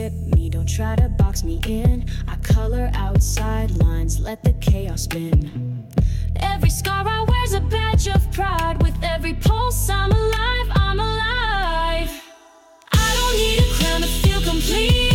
skip me, don't try to box me in. I color outside lines, let the chaos spin. Every scar I wear's a badge of pride. With every pulse I'm alive, I'm alive. I don't need a crown to feel complete.